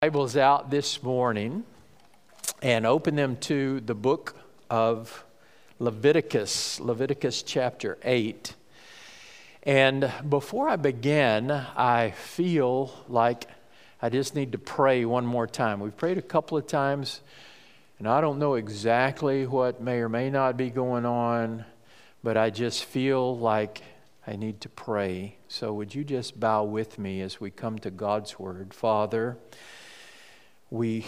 Bibles out this morning and open them to the book of Leviticus chapter 8. And before I begin, I feel like I just need to pray one more time. We've prayed a couple of times, and I don't know exactly what may or may not be going on, but I just feel like I need to pray. So would you just bow with me as we come to God's Word. Father, we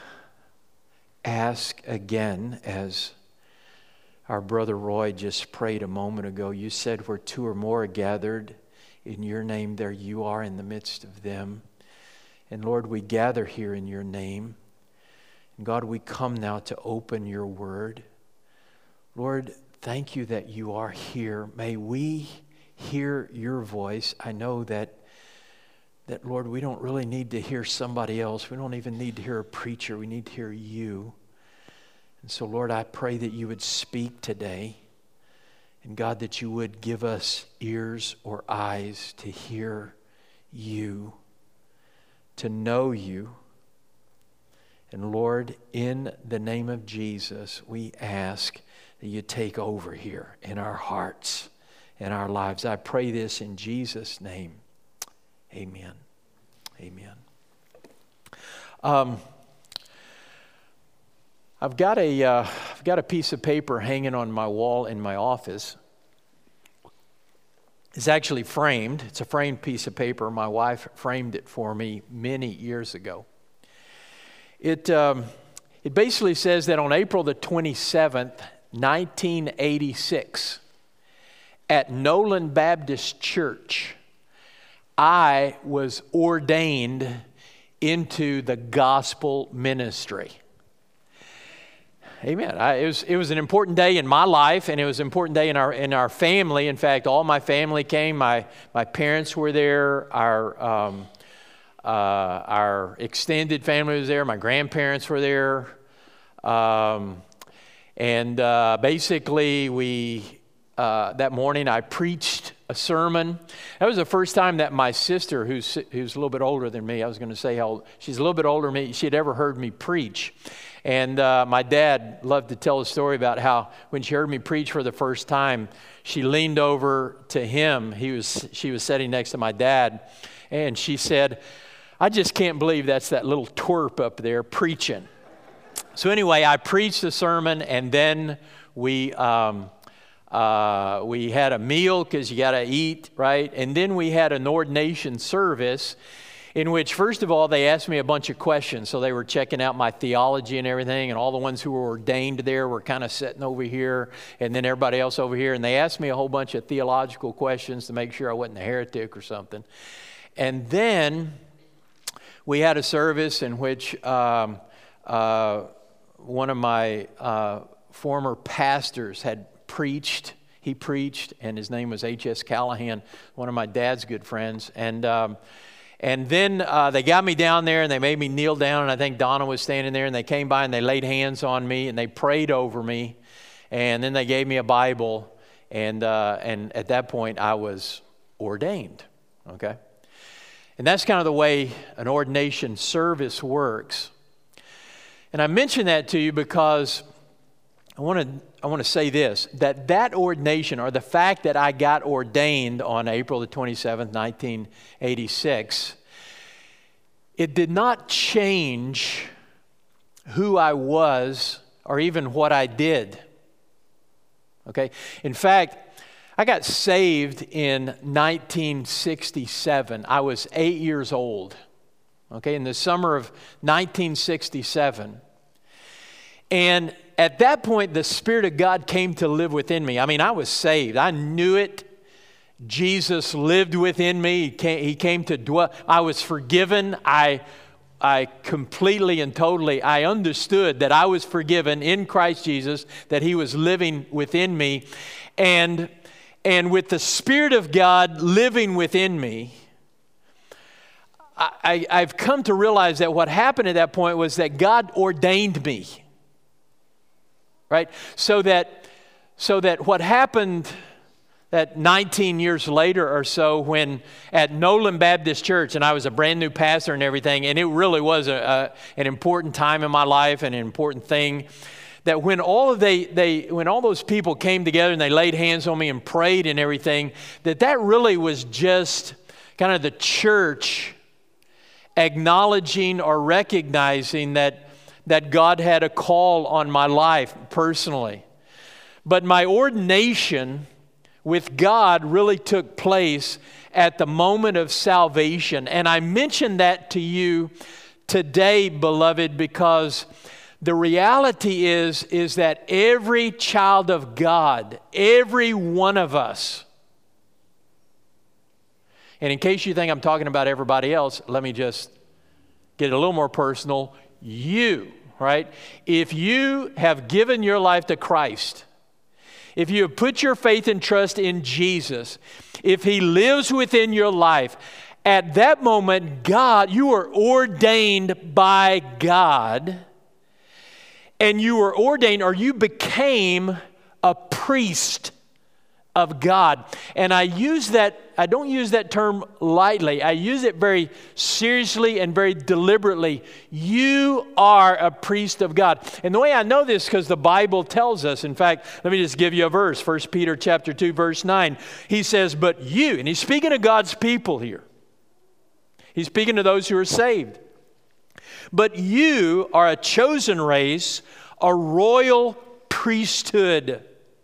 ask again, as our brother Roy just prayed a moment ago, you said where two or more are gathered in your name, there you are in the midst of them. And Lord, we gather here in your name. And God, we come now to open your word. Lord, thank you that you are here. May we hear your voice. I know that Lord, we don't really need to hear somebody else. We don't even need to hear a preacher. We need to hear you. And so, Lord, I pray that you would speak today. And God, that you would give us ears or eyes to hear you, to know you. And Lord, in the name of Jesus, we ask that you take over here in our hearts and our lives. I pray this in Jesus' name. Amen. Amen. I've got a piece of paper hanging on my wall in my office. It's actually framed. It's a framed piece of paper. My wife framed it for me many years ago. It basically says that on April the 27th, 1986, at Nolan Baptist Church, I was ordained into the gospel ministry. Amen. It was an important day in my life, and it was an important day in our family. In fact, all my family came. My parents were there. Our extended family was there. My grandparents were there, and basically that morning I preached a sermon. That was the first time that my sister, who's a little bit older than me, I was going to say how old, she's a little bit older than me, she had ever heard me preach. And my dad loved to tell a story about how when she heard me preach for the first time, she leaned over to him. She was sitting next to my dad, and she said, "I just can't believe that's that little twerp up there preaching." So anyway, I preached the sermon, and then we had a meal because you got to eat, right? And then we had an ordination service in which, first of all, they asked me a bunch of questions. So they were checking out my theology and everything, and all the ones who were ordained there were kind of sitting over here, and then everybody else over here. And they asked me a whole bunch of theological questions to make sure I wasn't a heretic or something. And then we had a service in which one of my former pastors had preached. He preached, and his name was H.S. Callahan, one of my dad's good friends. And then they got me down there, and they made me kneel down, and I think Donna was standing there, and they came by, and they laid hands on me, and they prayed over me, and then they gave me a Bible, and at that point, I was ordained, okay? And that's kind of the way an ordination service works. And I mention that to you because I want to say this, that ordination, or the fact that I got ordained on April the 27th, 1986, it did not change who I was or even what I did. Okay? In fact, I got saved in 1967. I was 8 years old. Okay? In the summer of 1967. And at that point, the Spirit of God came to live within me. I mean, I was saved. I knew it. Jesus lived within me. He came to dwell. I was forgiven. I completely and totally, I understood that I was forgiven in Christ Jesus, that He was living within me. And with the Spirit of God living within me, I've come to realize that what happened at that point was that God ordained me. Right? So that what happened that 19 years later or so, when at Nolan Baptist Church, and I was a brand new pastor and everything, and it really was an important time in my life and an important thing, that when all those people came together and they laid hands on me and prayed and everything, that really was just kind of the church acknowledging or recognizing that God had a call on my life personally. But my ordination with God really took place at the moment of salvation. And I mention that to you today, beloved, because the reality is that every child of God, every one of us, and in case you think I'm talking about everybody else, let me just get a little more personal. You, right? If you have given your life to Christ, if you have put your faith and trust in Jesus, if He lives within your life, at that moment, God, you are ordained by God, and you were ordained, or you became a priest of God. And I don't use that term lightly. I use it very seriously and very deliberately. You are a priest of God. And the way I know this, because the Bible tells us, in fact, let me just give you a verse, 1 Peter chapter 2, verse 9. He says, but you, and he's speaking to God's people here. He's speaking to those who are saved. But you are a chosen race, a royal priesthood.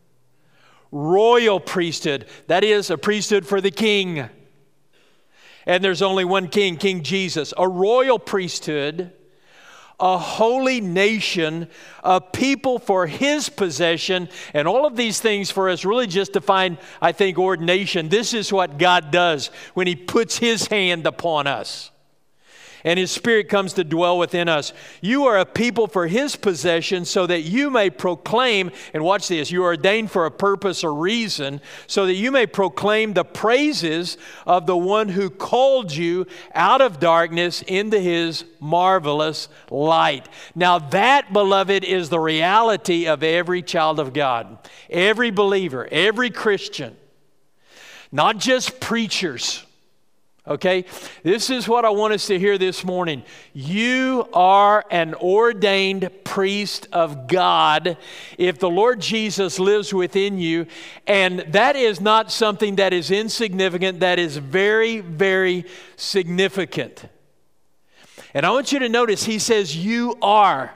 Royal priesthood. That is a priesthood for the king. And there's only one king, King Jesus. A royal priesthood, a holy nation, a people for His possession. And all of these things for us really just define, I think, ordination. This is what God does when He puts His hand upon us and His Spirit comes to dwell within us. You are a people for His possession, so that you may proclaim, and watch this, you are ordained for a purpose or reason, so that you may proclaim the praises of the one who called you out of darkness into His marvelous light. Now that, beloved, is the reality of every child of God, every believer, every Christian, not just preachers. Okay, this is what I want us to hear this morning. You are an ordained priest of God if the Lord Jesus lives within you. And that is not something that is insignificant. That is very, very significant. And I want you to notice He says you are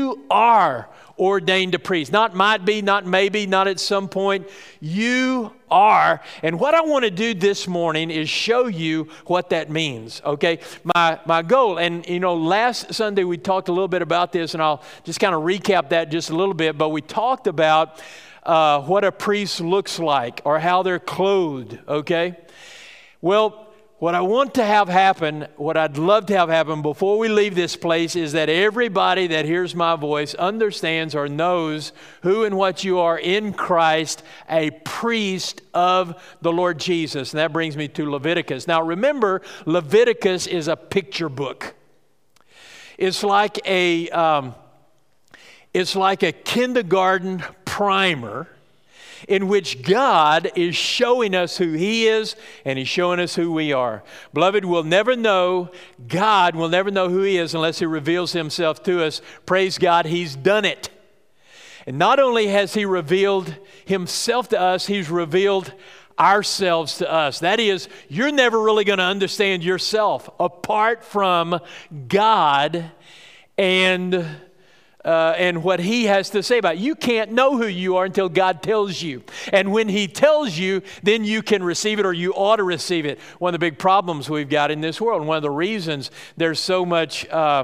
ordained a priest. Not might be, not maybe, not at some point. You are. And what I want to do this morning is show you what that means, okay? My goal, and last Sunday we talked a little bit about this, and I'll just kind of recap that just a little bit, but we talked about what a priest looks like or how they're clothed, okay? Well, what I want to have happen, what I'd love to have happen before we leave this place is that everybody that hears my voice understands or knows who and what you are in Christ, a priest of the Lord Jesus. And that brings me to Leviticus. Now remember, Leviticus is a picture book. It's like a kindergarten primer in which God is showing us who He is and He's showing us who we are. Beloved, God will never know who He is unless He reveals Himself to us. Praise God, He's done it. And not only has He revealed Himself to us, He's revealed ourselves to us. That is, you're never really going to understand yourself apart from God and what He has to say about it. You can't know who you are until God tells you. And when He tells you, then you can receive it, or you ought to receive it. One of the big problems we've got in this world, and one of the reasons there's so much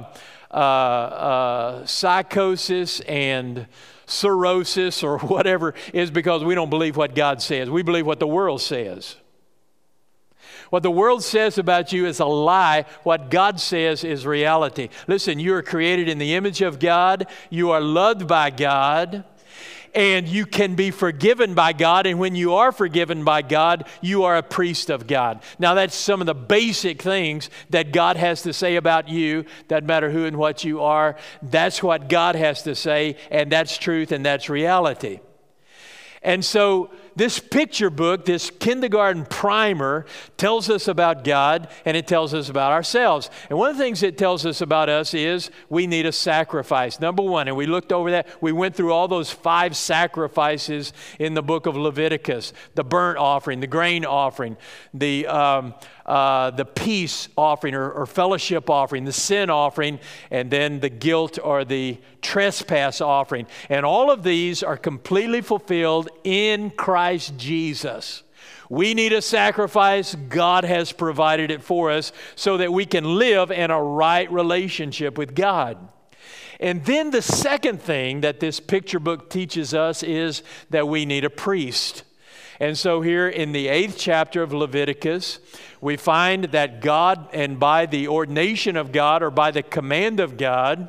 psychosis and cirrhosis or whatever, is because we don't believe what God says. We believe what the world says. What the world says about you is a lie. What God says is reality. Listen, you are created in the image of God. You are loved by God. And you can be forgiven by God. And when you are forgiven by God, you are a priest of God. Now, that's some of the basic things that God has to say about you. Doesn't matter who and what you are. That's what God has to say. And that's truth and that's reality. And so this picture book, this kindergarten primer, tells us about God and it tells us about ourselves. And one of the things it tells us about us is we need a sacrifice. Number one, and we looked over that. We went through all those 5 sacrifices in the book of Leviticus: the burnt offering, the grain offering, the peace offering or fellowship offering, the sin offering, and then the guilt or the trespass offering. And all of these are completely fulfilled in Christ Jesus. We need a sacrifice. God has provided it for us so that we can live in a right relationship with God. And then the second thing that this picture book teaches us is that we need a priest. And so here in the 8th chapter of Leviticus, we find that God, and by the ordination of God or by the command of God,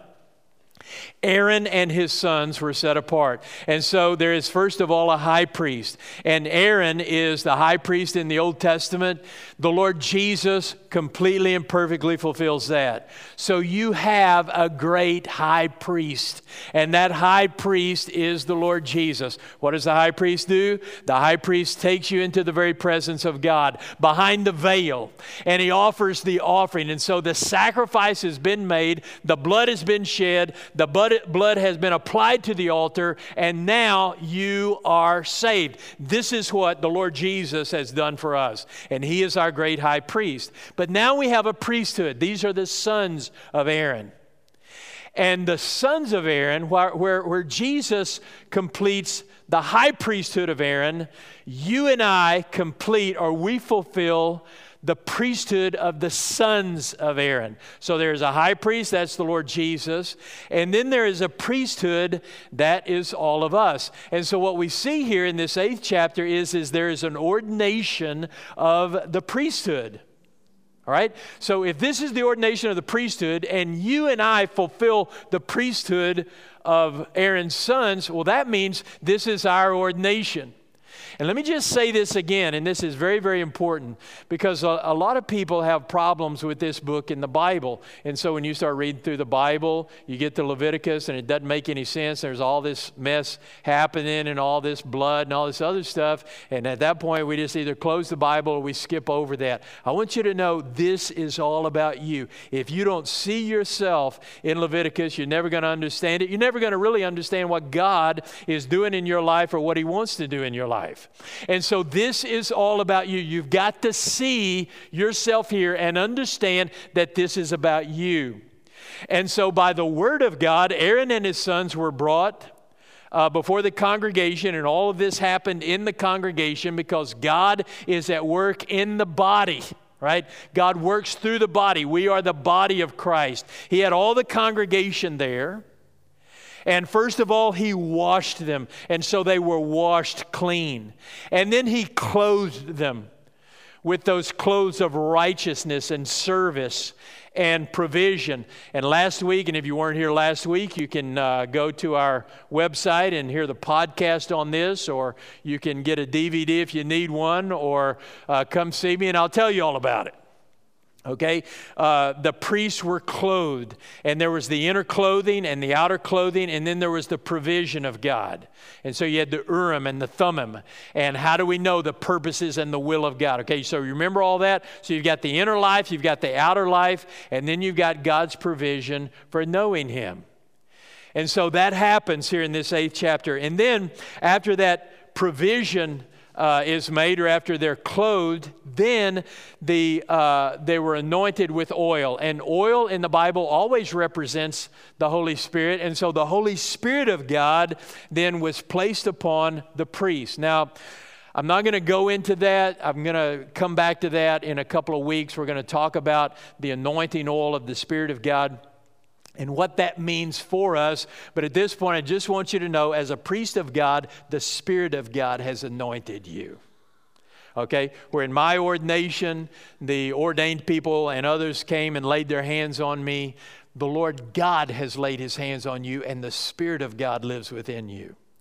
Aaron and his sons were set apart. And so there is first of all a high priest. And Aaron is the high priest in the Old Testament. The Lord Jesus completely and perfectly fulfills that. So you have a great high priest. And that high priest is the Lord Jesus. What does the high priest do? The high priest takes you into the very presence of God, behind the veil. And he offers the offering. And so the sacrifice has been made. The blood has been shed. The blood has been applied to the altar, and now you are saved. This is what the Lord Jesus has done for us, and he is our great high priest. But now we have a priesthood. These are the sons of Aaron. And the sons of Aaron, where Jesus completes the high priesthood of Aaron, you and I complete, or we fulfill, the priesthood of the sons of Aaron. So there's a high priest, that's the Lord Jesus. And then there is a priesthood, that is all of us. And so what we see here in this 8th chapter is there is an ordination of the priesthood. All right? So if this is the ordination of the priesthood, and you and I fulfill the priesthood of Aaron's sons, well, that means this is our ordination. And let me just say this again, and this is very, very important, because a lot of people have problems with this book in the Bible. And so when you start reading through the Bible, you get to Leviticus, and it doesn't make any sense. There's all this mess happening and all this blood and all this other stuff. And at that point, we just either close the Bible or we skip over that. I want you to know this is all about you. If you don't see yourself in Leviticus, you're never going to understand it. You're never going to really understand what God is doing in your life or what he wants to do in your life. And so this is all about you. You've got to see yourself here and understand that this is about you. And so by the word of God, Aaron and his sons were brought before the congregation, and all of this happened in the congregation because God is at work in the body. Right? God works through the body. We are the body of Christ. He had all the congregation there. And first of all, he washed them. And so they were washed clean. And then he clothed them with those clothes of righteousness and service and provision. And last week, and if you weren't here last week, you can go to our website and hear the podcast on this, or you can get a DVD if you need one, or come see me and I'll tell you all about it. Okay, the priests were clothed, and there was the inner clothing and the outer clothing, and then there was the provision of God. And so you had the Urim and the Thummim. And how do we know the purposes and the will of God? Okay, so you remember all that? So you've got the inner life, you've got the outer life, and then you've got God's provision for knowing him. And so that happens here in this 8th chapter. And then after that provision is made, or after they're clothed, then they were anointed with oil. And oil in the Bible always represents the Holy Spirit. And so the Holy Spirit of God then was placed upon the priest. Now, I'm not going to go into that. I'm going to come back to that in a couple of weeks. We're going to talk about the anointing oil of the Spirit of God and what that means for us. But at this point, I just want you to know, as a priest of God, the Spirit of God has anointed you. Okay? Where in my ordination, the ordained people and others came and laid their hands on me, the Lord God has laid his hands on you, and the Spirit of God lives within you.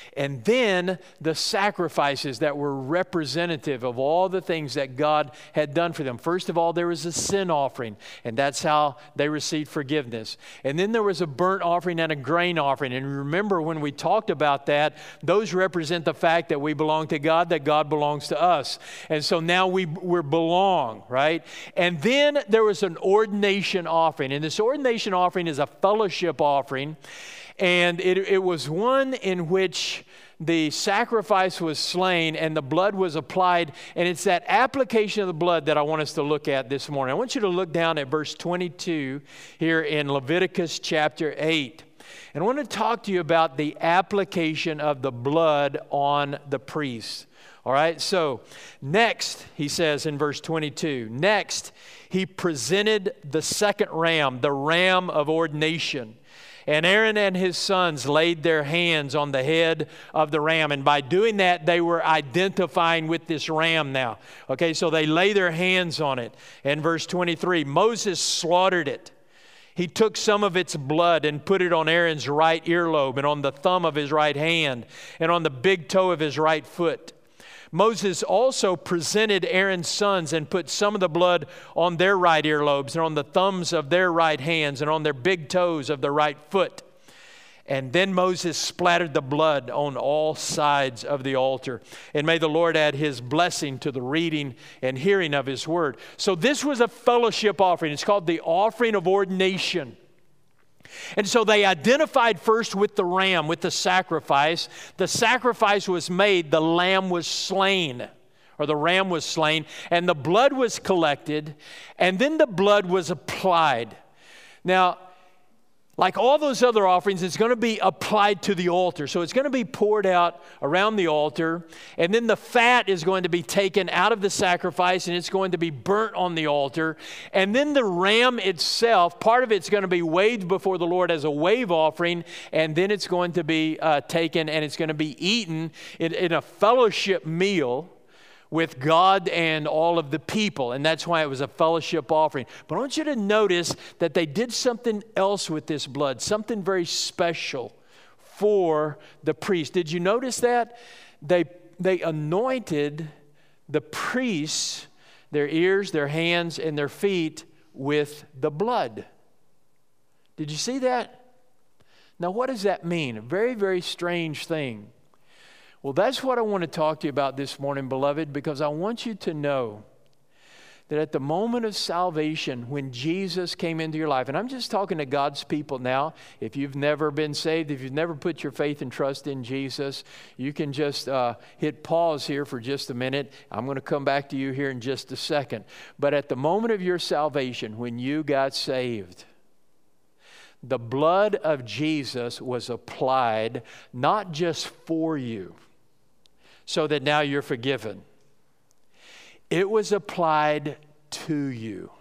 And then the sacrifices that were representative of all the things that God had done for them. First of all, there was a sin offering, and that's how they received forgiveness. And then there was a burnt offering and a grain offering. And remember, when we talked about that, those represent the fact that we belong to God, that God belongs to us. And so now we belong, right? And then there was an ordination offering. And this ordination offering is a fellowship offering. And it was one in which the sacrifice was slain and the blood was applied. And it's that application of the blood that I want us to look at this morning. I want you to look down at verse 22 here in Leviticus chapter 8. And I want to talk to you about the application of the blood on the priest. All right, so next, he says in verse 22, next, he presented the second ram, the ram of ordination. And Aaron and his sons laid their hands on the head of the ram. And by doing that, they were identifying with this ram now. Okay, so they lay their hands on it. And verse 23, Moses slaughtered it. He took some of its blood and put it on Aaron's right earlobe and on the thumb of his right hand and on the big toe of his right foot. Moses also presented Aaron's sons and put some of the blood on their right earlobes and on the thumbs of their right hands and on their big toes of the right foot. And then Moses splattered the blood on all sides of the altar. And may the Lord add his blessing to the reading and hearing of his word. So this was a fellowship offering. It's called the offering of ordination. And so they identified first with the ram, with the sacrifice. The sacrifice was made, the lamb was slain, or the ram was slain, and the blood was collected, and then the blood was applied. Now, like all those other offerings, it's going to be applied to the altar. So it's going to be poured out around the altar, and then the fat is going to be taken out of the sacrifice, and it's going to be burnt on the altar. And then the ram itself, part of it's going to be waved before the Lord as a wave offering, and then it's going to be taken, and it's going to be eaten in a fellowship meal with God and all of the people. And that's why it was a fellowship offering. But I want you to notice that they did something else with this blood, something very special for the priest. Did you notice that? They anointed the priests, their ears, their hands, and their feet with the blood. Did you see that? Now, what does that mean? A very, very strange thing. Well, that's what I want to talk to you about this morning, beloved, because I want you to know that at the moment of salvation, when Jesus came into your life, and I'm just talking to God's people now. If you've never been saved, if you've never put your faith and trust in Jesus, you can just hit pause here for just a minute. I'm going to come back to you here in just a second. But at the moment of your salvation, when you got saved, the blood of Jesus was applied not just for you, so that now you're forgiven. It was applied to you.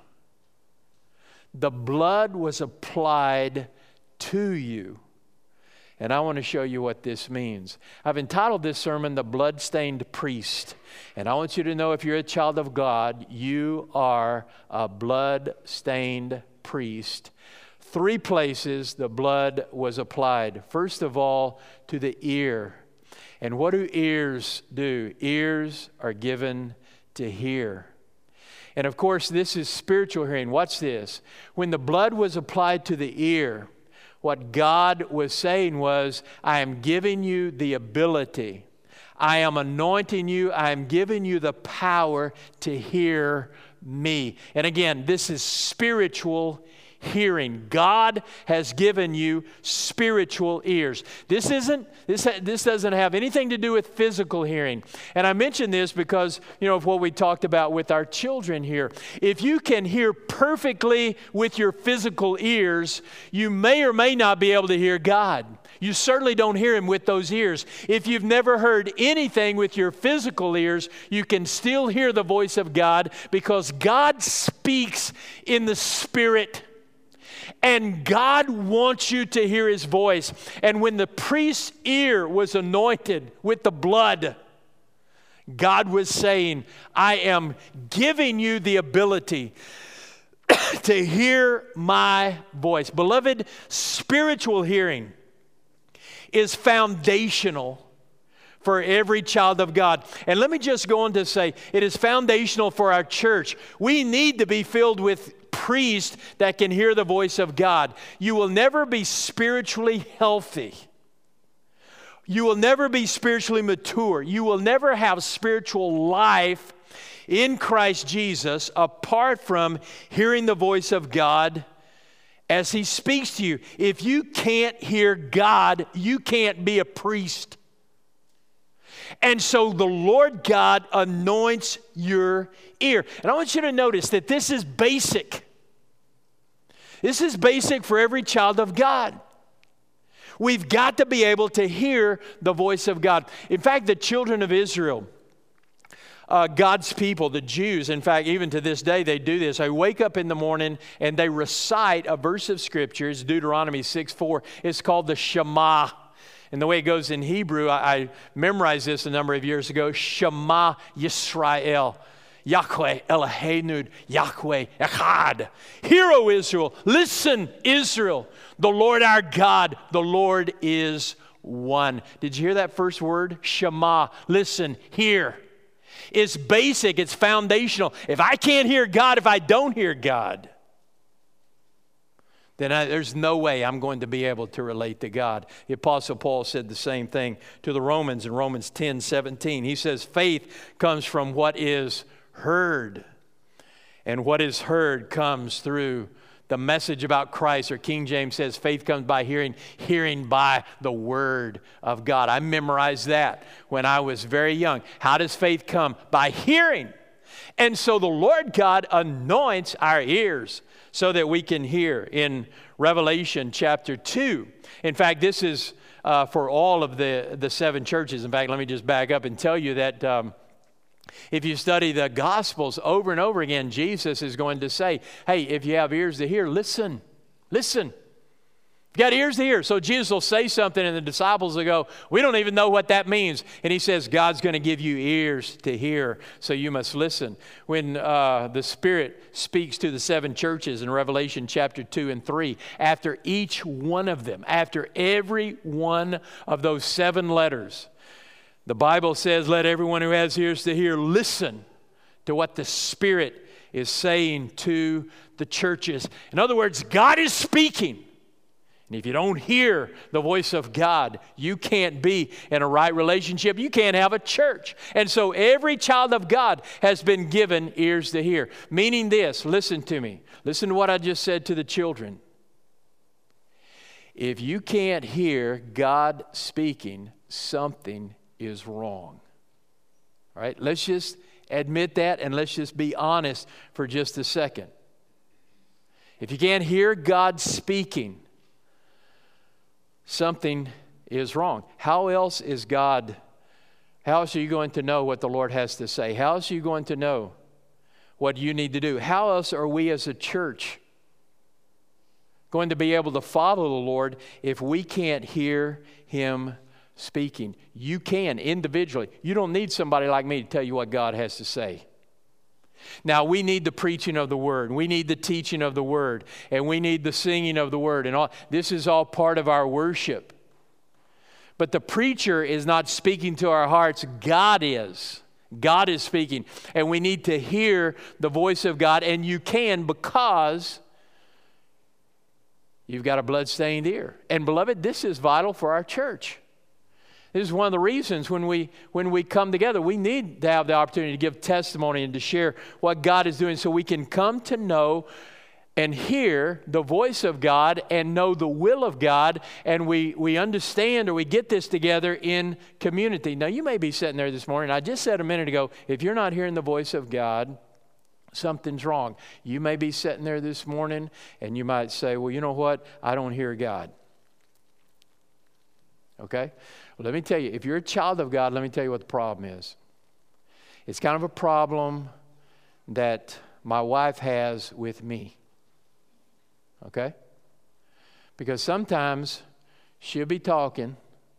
The blood was applied to you. And I want to show you what this means. I've entitled this sermon, The Blood-Stained Priest. And I want you to know, if you're a child of God, you are a blood-stained priest. 3 places the blood was applied. First of all, to the ear. And what do ears do? Ears are given to hear. And of course, this is spiritual hearing. Watch this. When the blood was applied to the ear, what God was saying was, I am giving you the ability. I am anointing you. I am giving you the power to hear me. And again, this is spiritual hearing. God has given you spiritual ears. This doesn't have anything to do with physical hearing. And I mention this because, of what we talked about with our children here. If you can hear perfectly with your physical ears, you may or may not be able to hear God. You certainly don't hear Him with those ears. If you've never heard anything with your physical ears, you can still hear the voice of God, because God speaks in the Spirit. And God wants you to hear His voice. And when the priest's ear was anointed with the blood, God was saying, I am giving you the ability to hear my voice. Beloved, spiritual hearing is foundational for every child of God. And let me just go on to say, it is foundational for our church. We need to be filled with priests that can hear the voice of God. You will never be spiritually healthy. You will never be spiritually mature. You will never have spiritual life in Christ Jesus apart from hearing the voice of God as He speaks to you. If you can't hear God, you can't be a priest. And so the Lord God anoints your ear. And I want you to notice that this is basic. This is basic for every child of God. We've got to be able to hear the voice of God. In fact, the children of Israel, God's people, the Jews, in fact, even to this day, they do this. They wake up in the morning and they recite a verse of Scripture. It's Deuteronomy 6:4. It's called the Shema. And the way it goes in Hebrew, I memorized this a number of years ago. Shema Yisrael. Yahweh Eloheinu, Yahweh Echad. Hear, O Israel. Listen, Israel. The Lord our God, the Lord is one. Did you hear that first word? Shema. Listen, hear. It's basic. It's foundational. If I can't hear God, if I don't hear God, then there's no way I'm going to be able to relate to God. The Apostle Paul said the same thing to the Romans in Romans 10:17. He says, faith comes from what is heard. And what is heard comes through the message about Christ. Or King James says, faith comes by hearing, hearing by the Word of God. I memorized that when I was very young. How does faith come? By hearing. And so the Lord God anoints our ears so that we can hear. In Revelation chapter 2, in fact, this is for all of the seven churches. In fact, let me just back up and tell you that if you study the Gospels over and over again, Jesus is going to say, hey, if you have ears to hear, listen, listen. You got ears to hear. So Jesus will say something and the disciples will go, we don't even know what that means. And He says, God's going to give you ears to hear, so you must listen. When the Spirit speaks to the seven churches in Revelation chapter 2 and 3, after each one of them, after every one of those seven letters, the Bible says, let everyone who has ears to hear listen to what the Spirit is saying to the churches. In other words, God is speaking. And if you don't hear the voice of God, you can't be in a right relationship. You can't have a church. And so every child of God has been given ears to hear. Meaning this, listen to me. Listen to what I just said to the children. If you can't hear God speaking, something is wrong. All right, let's just admit that and let's just be honest for just a second. If you can't hear God speaking, something is wrong. How else are you going to know what the Lord has to say? How else are you going to know what you need to do? How else are we as a church going to be able to follow the Lord if we can't hear Him speaking? You can individually. You don't need somebody like me to tell you what God has to say. Now, we need the preaching of the Word. We need the teaching of the Word. And we need the singing of the Word. And all this is all part of our worship. But the preacher is not speaking to our hearts. God is. God is speaking. And we need to hear the voice of God. And you can, because you've got a blood-stained ear. And beloved, this is vital for our church. This is one of the reasons when we come together, we need to have the opportunity to give testimony and to share what God is doing so we can come to know and hear the voice of God and know the will of God, and we understand, or we get this together in community. Now, you may be sitting there this morning. I just said a minute ago, if you're not hearing the voice of God, something's wrong. You may be sitting there this morning and you might say, well, you know what? I don't hear God. Okay? Well, let me tell you, if you're a child of God, let me tell you what the problem is. It's kind of a problem that my wife has with me. Okay? Because sometimes she'll be talking,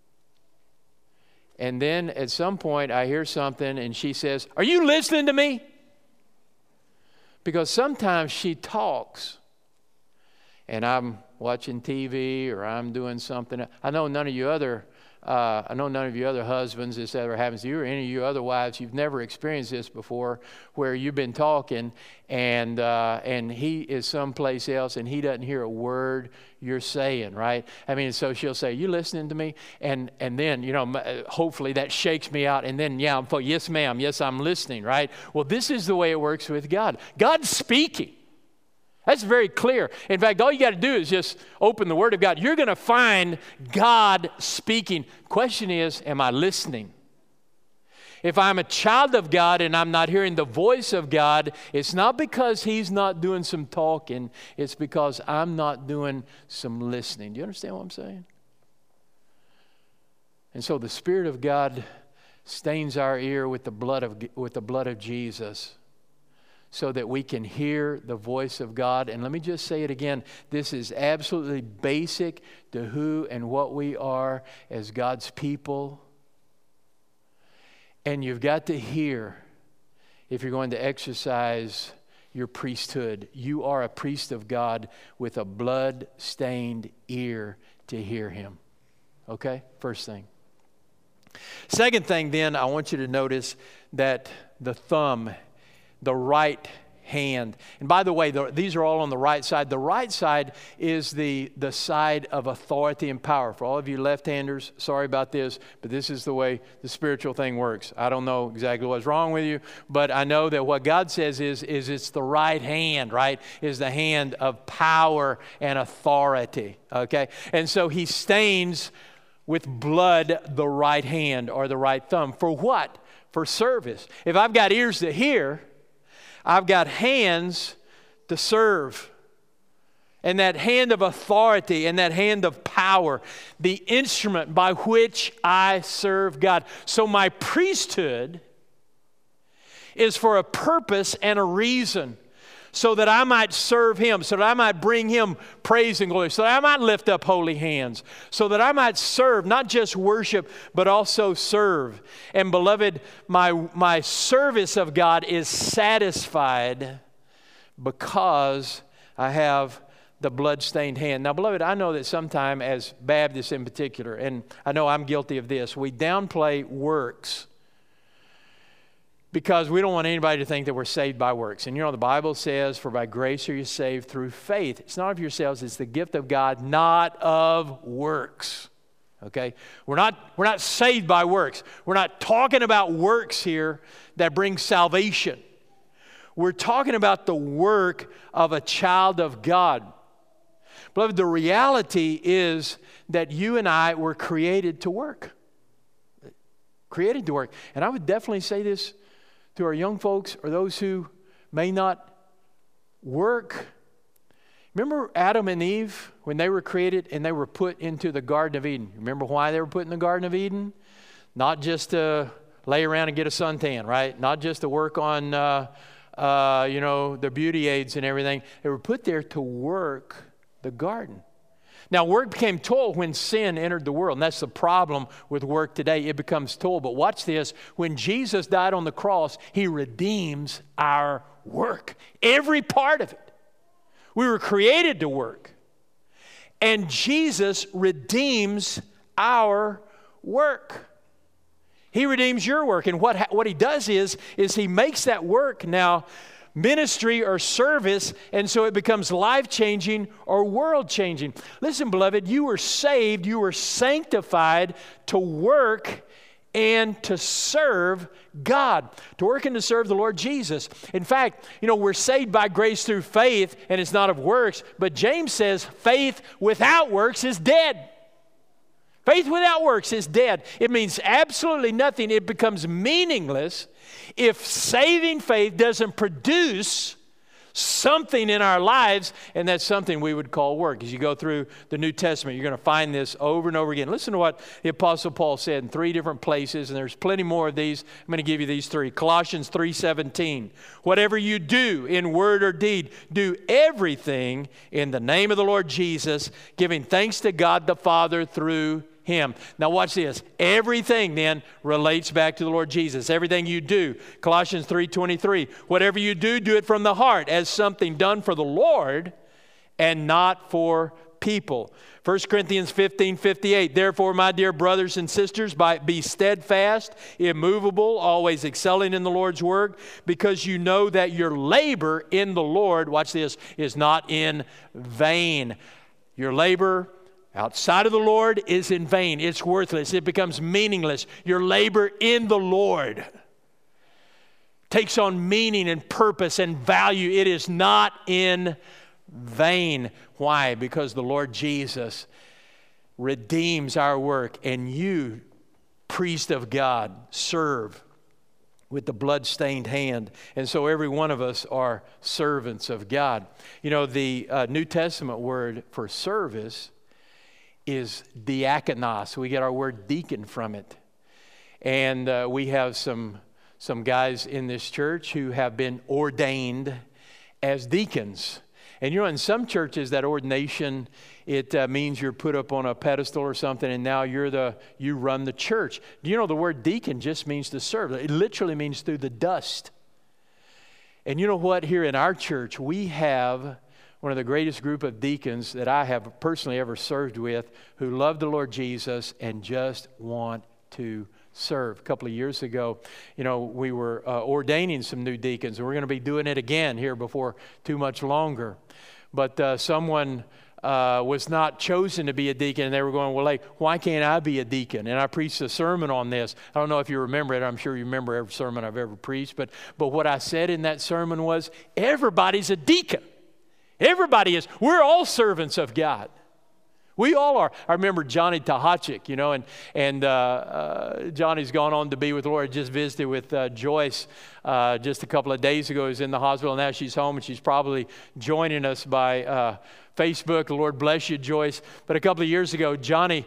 and then at some point I hear something and she says, are you listening to me? Because sometimes she talks and I'm watching TV or I'm doing something. I know none of you other husbands this ever happens to you, or any of you other wives. You've never experienced this before, where you've been talking and he is someplace else and he doesn't hear a word you're saying, right? I mean, so she'll say, "You listening to me?" And then, hopefully that shakes me out. And then, yes, ma'am. Yes, I'm listening, right? Well, this is the way it works with God. God's speaking. That's very clear. In fact, all you got to do is just open the Word of God. You're going to find God speaking. Question is, am I listening? If I'm a child of God and I'm not hearing the voice of God, it's not because He's not doing some talking. It's because I'm not doing some listening. Do you understand what I'm saying? And so the Spirit of God stains our ear with the blood of Jesus, so that we can hear the voice of God. And let me just say it again. This is absolutely basic to who and what we are as God's people. And you've got to hear, if you're going to exercise your priesthood, you are a priest of God with a blood-stained ear to hear Him. Okay? First thing. Second thing then, I want you to notice that the thumb, the right hand. And by the way, these are all on the right side. The right side is the side of authority and power. For all of you left-handers, sorry about this, but this is the way the spiritual thing works. I don't know exactly what's wrong with you, but I know that what God says is it's the right hand, right? Is the hand of power and authority, okay? And so He stains with blood the right hand or the right thumb. For what? For service. If I've got ears to hear, I've got hands to serve. And that hand of authority and that hand of power, the instrument by which I serve God. So my priesthood is for a purpose and a reason, so that I might serve Him, so that I might bring Him praise and glory, so that I might lift up holy hands, so that I might serve, not just worship, but also serve. And beloved, my service of God is satisfied because I have the blood-stained hand. Now, beloved, I know that sometime as Baptists in particular, and I know I'm guilty of this, we downplay works, because we don't want anybody to think that we're saved by works. And the Bible says, "For by grace are you saved through faith." It's not of yourselves, it's the gift of God, not of works. Okay? We're not saved by works. We're not talking about works here that bring salvation. We're talking about the work of a child of God. Beloved, the reality is that you and I were created to work. Created to work. And I would definitely say this to our young folks or those who may not work. Remember Adam and Eve when they were created and they were put into the Garden of Eden? Remember why they were put in the Garden of Eden? Not just to lay around and get a suntan, right? Not just to work on, the beauty aids and everything. They were put there to work the garden. Now, work became toil when sin entered the world, and that's the problem with work today. It becomes toil. But watch this. When Jesus died on the cross, He redeems our work, every part of it. We were created to work, and Jesus redeems our work. He redeems your work, and what He does is He makes that work now ministry or service, and so it becomes life-changing or world-changing. Listen, beloved, you were saved, you were sanctified to work and to serve God, to work and to serve the Lord Jesus. In fact, we're saved by grace through faith, and it's not of works, but James says faith without works is dead. Faith without works is dead. It means absolutely nothing. It becomes meaningless if saving faith doesn't produce something in our lives, and that's something we would call work. As you go through the New Testament, you're going to find this over and over again. Listen to what the Apostle Paul said in 3 different places, and there's plenty more of these. I'm going to give you these 3. Colossians 3:17. Whatever you do in word or deed, do everything in the name of the Lord Jesus, giving thanks to God the Father through Him. Now watch this. Everything then relates back to the Lord Jesus. Everything you do. Colossians 3:23. Whatever you do, do it from the heart as something done for the Lord and not for people. 1 Corinthians 15:58, therefore, my dear brothers and sisters, be steadfast, immovable, always excelling in the Lord's work, because you know that your labor in the Lord, watch this, is not in vain. Your labor outside of the Lord is in vain. It's worthless. It becomes meaningless. Your labor in the Lord takes on meaning and purpose and value. It is not in vain. Why? Because the Lord Jesus redeems our work, and you, priest of God, serve with the blood-stained hand. And so every one of us are servants of God. You know, the New Testament word for service is diakonos. We get our word deacon from it. And we have some guys in this church who have been ordained as deacons. And you know, in some churches, that ordination, it means you're put up on a pedestal or something, and now you run the church. Do you know the word deacon just means to serve? It literally means through the dust. And you know what? Here in our church, we have one of the greatest group of deacons that I have personally ever served with, who love the Lord Jesus and just want to serve. A couple of years ago, you know, we were ordaining some new deacons, and we're going to be doing it again here before too much longer. But someone was not chosen to be a deacon, and they were going, well, like, why can't I be a deacon? And I preached a sermon on this. I don't know if you remember it. I'm sure you remember every sermon I've ever preached. But what I said in that sermon was, everybody's a deacon. Everybody is. We're all servants of God. We all are. I remember Johnny Tahachik, you know, and Johnny's gone on to be with the Lord. I just visited with Joyce just a couple of days ago. He was in the hospital. Now she's home, and she's probably joining us by Facebook. The Lord bless you, Joyce. But a couple of years ago, Johnny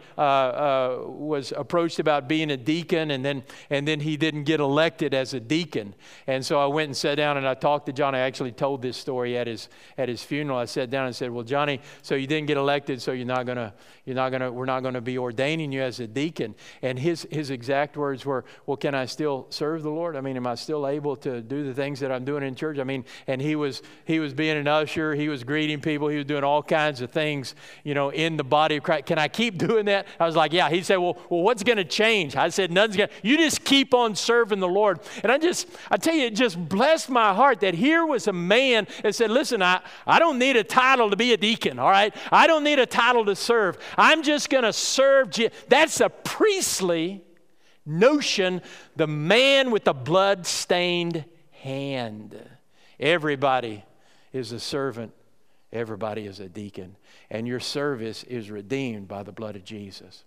was approached about being a deacon, and then he didn't get elected as a deacon. And so I went and sat down and I talked to Johnny. I actually told this story at his funeral. I sat down and said, "Well, Johnny, so you didn't get elected, so we're not gonna be ordaining you as a deacon." And his exact words were, "Well, can I still serve the Lord? I mean, am I still able to do the things that I'm doing in church?" I mean, and he was being an usher. He was greeting people. He was doing all kinds of things, you know, in the body of Christ. Can I keep doing that? I was like, yeah. He said, well, what's going to change? I said, nothing's going to. You just keep on serving the Lord. And I tell you, it just blessed my heart that here was a man that said, listen, I don't need a title to be a deacon, all right? I don't need a title to serve. I'm just going to serve. That's a priestly notion, the man with the blood-stained hand. Everybody is a servant. Everybody is a deacon. And your service is redeemed by the blood of Jesus.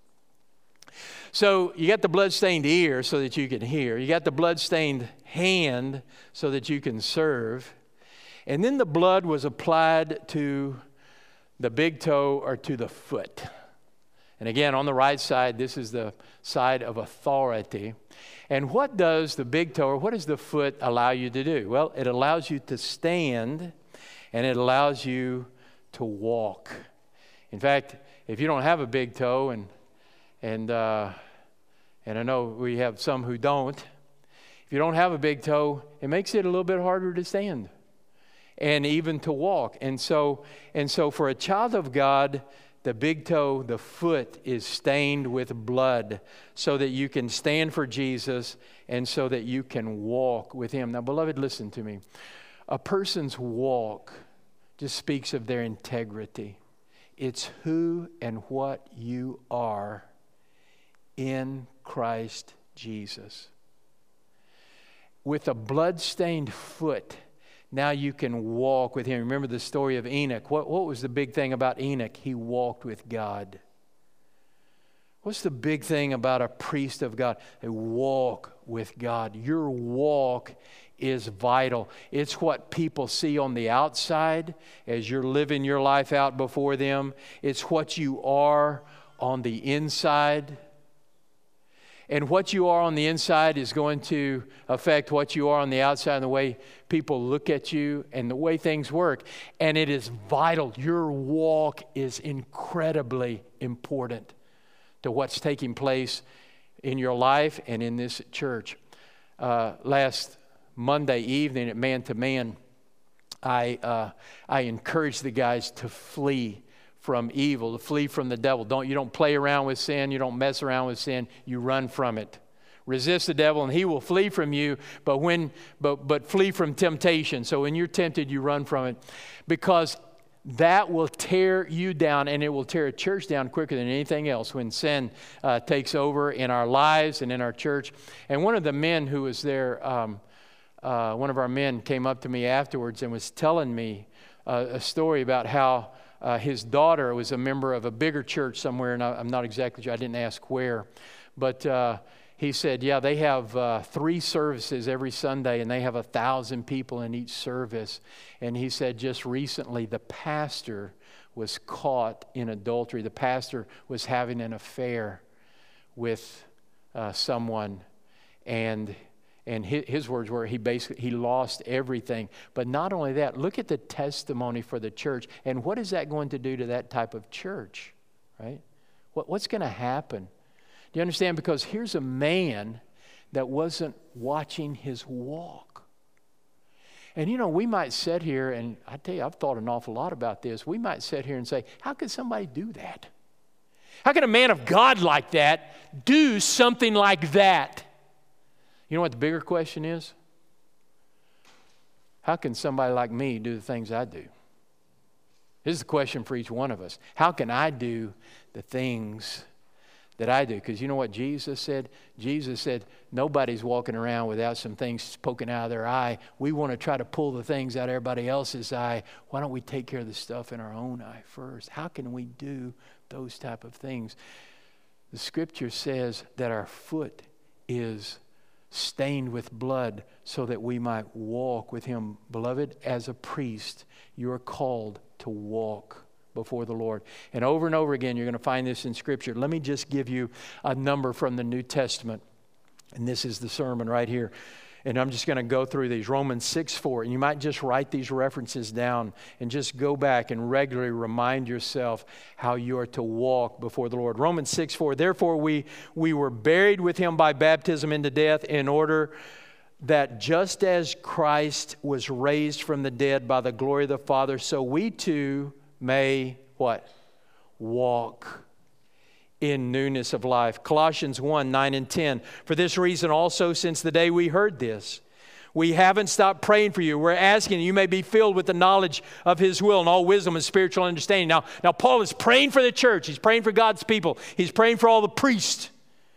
So you got the blood-stained ear so that you can hear. You got the blood-stained hand so that you can serve. And then the blood was applied to the big toe or to the foot. And again, on the right side, this is the side of authority. And what does the big toe or what does the foot allow you to do? Well, it allows you to stand, and it allows you to walk. In fact, if you don't have a big toe, and I know we have some who don't, if you don't have a big toe, it makes it a little bit harder to stand and even to walk. And so for a child of God, the big toe, the foot, is stained with blood so that you can stand for Jesus and so that you can walk with Him. Now, beloved, listen to me. A person's walk just speaks of their integrity. It's who and what you are in Christ Jesus. With a blood-stained foot, now you can walk with Him. Remember the story of Enoch. What was the big thing about Enoch? He walked with God. What's the big thing about a priest of God? They walk with God. Your walk is vital. It's what people see on the outside as you're living your life out before them. It's what you are on the inside. And what you are on the inside is going to affect what you are on the outside and the way people look at you and the way things work. And it is vital. Your walk is incredibly important to what's taking place in your life and in this church. Last Monday evening at Man to Man, I encouraged the guys to flee from evil, to flee from the devil. You don't play around with sin. You don't mess around with sin. You run from it. Resist the devil and he will flee from you, but flee from temptation. So when you're tempted, you run from it, because that will tear you down, and it will tear a church down quicker than anything else when sin takes over in our lives and in our church. And one of the men who was there, one of our men came up to me afterwards and was telling me a story about how his daughter was a member of a bigger church somewhere, and I'm not exactly sure, I didn't ask where, but he said, yeah, they have 3 services every Sunday, and they have 1,000 people in each service. And he said just recently the pastor was caught in adultery. The pastor was having an affair with someone, and his words were he lost everything. But not only that, look at the testimony for the church. And what is that going to do to that type of church, right? What's going to happen? Do you understand? Because here's a man that wasn't watching his walk. And you know, we might sit here, and I tell you, I've thought an awful lot about this. We might sit here and say, how could somebody do that? How can a man of God like that do something like that? You know what the bigger question is? How can somebody like me do the things I do? This is the question for each one of us. How can I do the things that I do? Because you know what Jesus said? Jesus said, nobody's walking around without some things poking out of their eye. We want to try to pull the things out of everybody else's eye. Why don't we take care of the stuff in our own eye first? How can we do those type of things? The scripture says that our foot is stained with blood so that we might walk with him. Beloved, as a priest, you are called to walk before the Lord. And over again, you're going to find this in Scripture. Let me just give you a number from the New Testament. And this is the sermon right here. And I'm just going to go through these. Romans 6:4. And you might just write these references down and just go back and regularly remind yourself how you are to walk before the Lord. Romans 6:4. Therefore we were buried with him by baptism into death, in order that just as Christ was raised from the dead by the glory of the Father, so we too may what? Walk in newness of life. Colossians 1:9-10. For this reason also, since the day we heard this, we haven't stopped praying for you. We're asking you may be filled with the knowledge of his will and all wisdom and spiritual understanding. Now Paul is praying for the church. He's praying for God's people. He's praying for all the priests.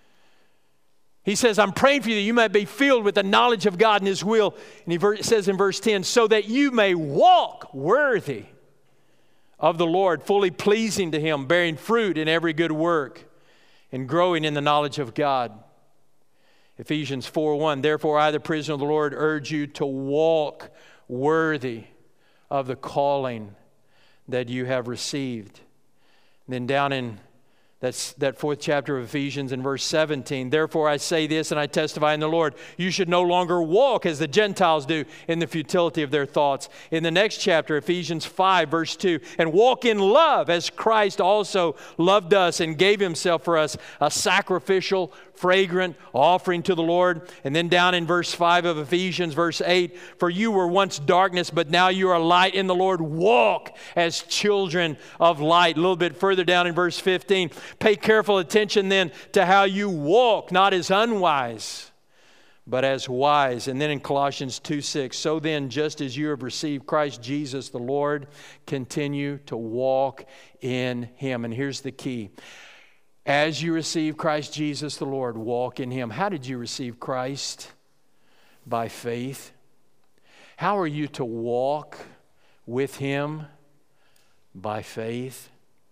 He says, I'm praying for you that you might be filled with the knowledge of God and his will. And he says in verse 10, so that you may walk worthy of the Lord, fully pleasing to him, bearing fruit in every good work, and growing in the knowledge of God. Ephesians 4:1, therefore I, the prisoner of the Lord, urge you to walk worthy of the calling that you have received. And then down in that 4th chapter of Ephesians in verse 17. Therefore I say this, and I testify in the Lord, you should no longer walk as the Gentiles do in the futility of their thoughts. In the next chapter, Ephesians 5 verse 2, and walk in love as Christ also loved us and gave himself for us, a sacrificial, fragrant offering to the Lord. And then down in verse 5 of Ephesians, verse 8, for you were once darkness, but now you are light in the Lord. Walk as children of light. A little bit further down in verse 15, pay careful attention then to how you walk, not as unwise, but as wise. And then in Colossians 2:6, so then, just as you have received Christ Jesus the Lord, continue to walk in him. And here's the key. As you receive Christ Jesus the Lord, walk in him. How did you receive Christ? By faith. How are you to walk with him? By faith.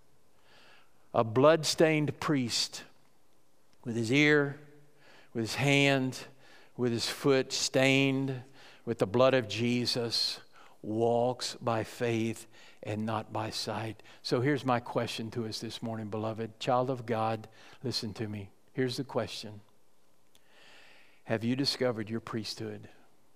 A blood-stained priest with his ear, with his hand, with his foot stained with the blood of Jesus walks by faith and not by sight. So here's my question to us this morning, beloved. Child of God, listen to me. Here's the question. Have you discovered your priesthood?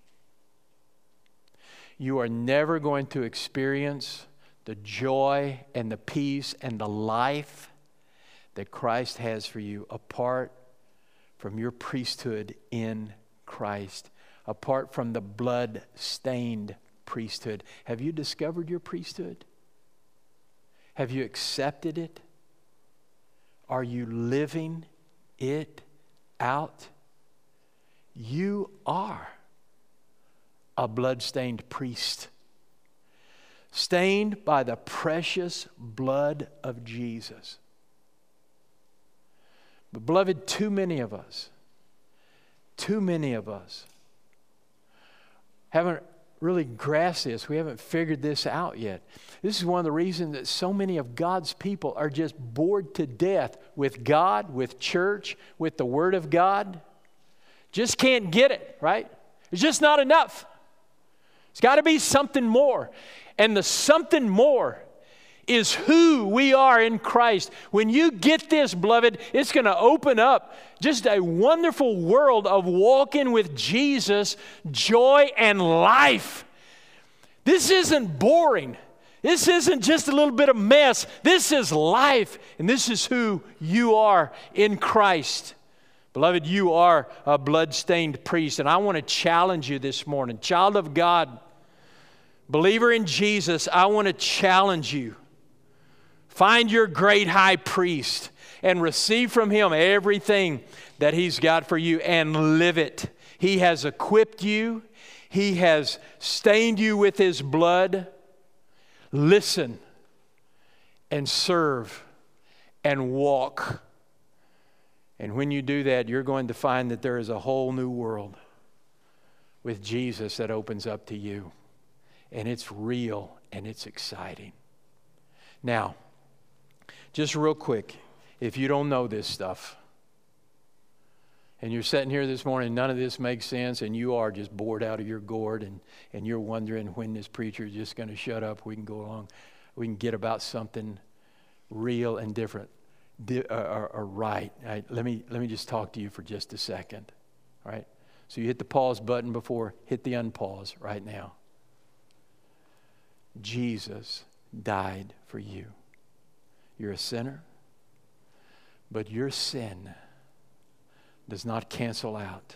You are never going to experience the joy and the peace and the life that Christ has for you apart from your priesthood in Christ, apart from the blood-stained priesthood. Have you discovered your priesthood? Have you accepted it? Are you living it out? You are a blood-stained priest, stained by the precious blood of Jesus. But beloved, too many of us haven't really grasped this. We haven't figured this out yet. This is one of the reasons that so many of God's people are just bored to death with God, with church, with the Word of God. Just can't get it, right? It's just not enough. It's got to be something more. And the something more is who we are in Christ. When you get this, beloved, it's going to open up just a wonderful world of walking with Jesus, joy and life. This isn't boring. This isn't just a little bit of mess. This is life, and this is who you are in Christ. Beloved, you are a blood-stained priest, and I want to challenge you this morning. Child of God, believer in Jesus, I want to challenge you. Find your great high priest and receive from him everything that he's got for you and live it. He has equipped you. He has stained you with his blood. Listen and serve and walk. And when you do that, you're going to find that there is a whole new world with Jesus that opens up to you. And it's real and it's exciting. Now, just real quick, if you don't know this stuff, and you're sitting here this morning, none of this makes sense, and you are just bored out of your gourd, and you're wondering when this preacher is just going to shut up, we can go along, we can get about something real and different, or right. Let me just talk to you for just a second, all right? So you hit the pause button before, hit the unpause right now. Jesus died for you. You're a sinner, but your sin does not cancel out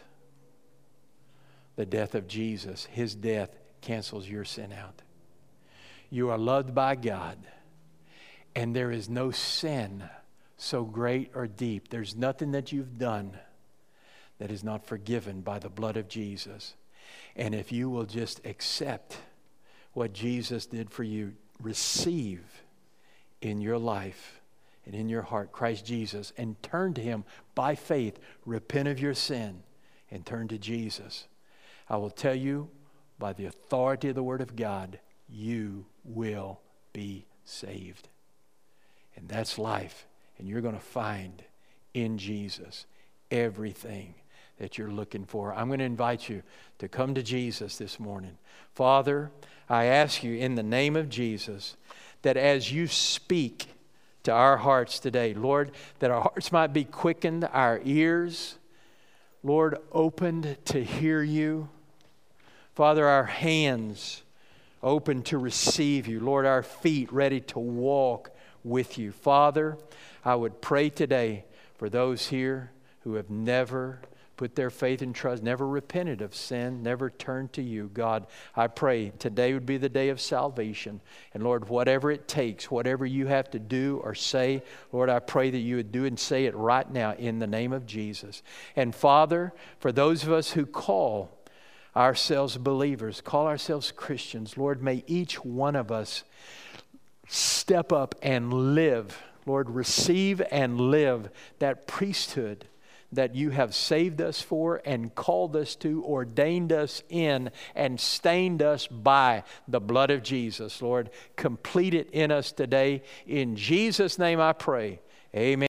the death of Jesus. His death cancels your sin out. You are loved by God, and there is no sin so great or deep. There's nothing that you've done that is not forgiven by the blood of Jesus. And if you will just accept what Jesus did for you, receive in your life and in your heart Christ Jesus, and turn to him by faith, repent of your sin, and turn to Jesus, I will tell you, by the authority of the Word of God, you will be saved. And that's life. And you're going to find in Jesus everything that you're looking for. I'm going to invite you to come to Jesus this morning. Father, I ask you in the name of Jesus that as you speak to our hearts today, Lord, that our hearts might be quickened, our ears, Lord, opened to hear you. Father, our hands open to receive you. Lord, our feet ready to walk with you. Father, I would pray today for those here who have never put their faith and trust, never repented of sin, never turned to you. God, I pray today would be the day of salvation. And Lord, whatever it takes, whatever you have to do or say, Lord, I pray that you would do and say it right now in the name of Jesus. And Father, for those of us who call ourselves believers, call ourselves Christians, Lord, may each one of us step up and live, Lord, receive and live that priesthood that you have saved us for and called us to, ordained us in, and stained us by the blood of Jesus. Lord, complete it in us today. In Jesus' name I pray. Amen.